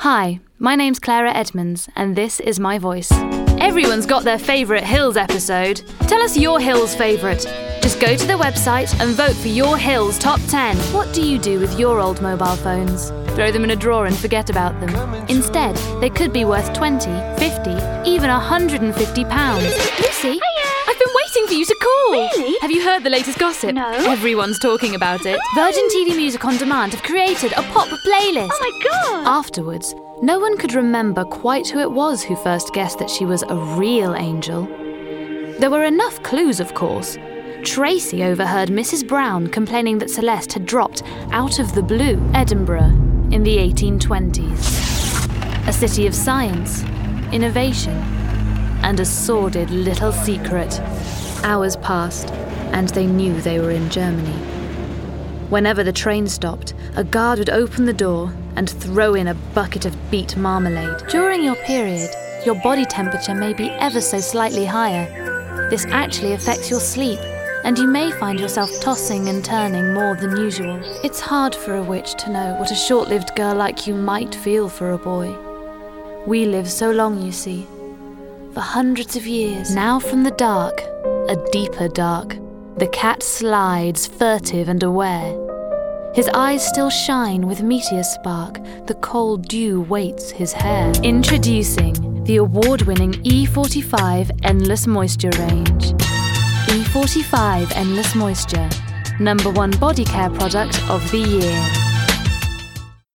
Hi, my name's Clara Edmonds, and this is My Voice. Everyone's got their favourite Hills episode. Tell us your Hills favourite. Just go to the website and vote for your Hills Top 10. What do you do with your old mobile phones? Throw them in a drawer and forget about them. Instead, they could be worth £20, £50, even £150. Lucy? Hiya! I've been waiting for you to call! Really? Have you heard the latest gossip? No. Everyone's talking about it. Virgin TV Music On Demand have created a pop playlist. Oh my god! Afterwards, no one could remember quite who it was who first guessed that she was a real angel. There were enough clues, of course. Tracy overheard Mrs. Brown complaining that Celeste had dropped out of the blue Edinburgh in the 1820s. A city of science, innovation, and a sordid little secret. Hours passed, and they knew they were in Germany. Whenever the train stopped, a guard would open the door and throw in a bucket of beet marmalade. During your period, your body temperature may be ever so slightly higher. This actually affects your sleep, and you may find yourself tossing and turning more than usual. It's hard for a witch to know what a short-lived girl like you might feel for a boy. We live so long, you see, for hundreds of years. Now from the dark, a deeper dark, the cat slides, furtive and aware. His eyes still shine with meteor spark, the cold dew weights his hair. Introducing the award-winning E45 Endless Moisture range. E45 Endless Moisture, #1 body care product of the year.